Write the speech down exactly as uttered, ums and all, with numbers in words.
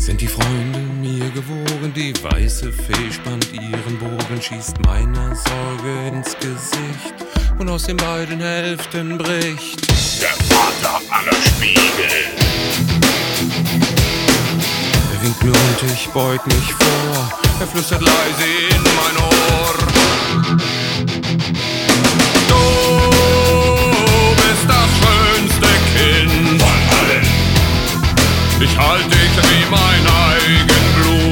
Sind die Freunde mir gewogen, die weiße Fee spannt ihren Bogen, schießt meiner Sorge ins Gesicht und aus den beiden Hälften bricht der Vater aller Spiegel. Er winkt mir und ich beug mich vor, er flüstert leise in mein Ohr. Du bist das schönste Kind von allen. Ich halte dich wie mein eigen Blut.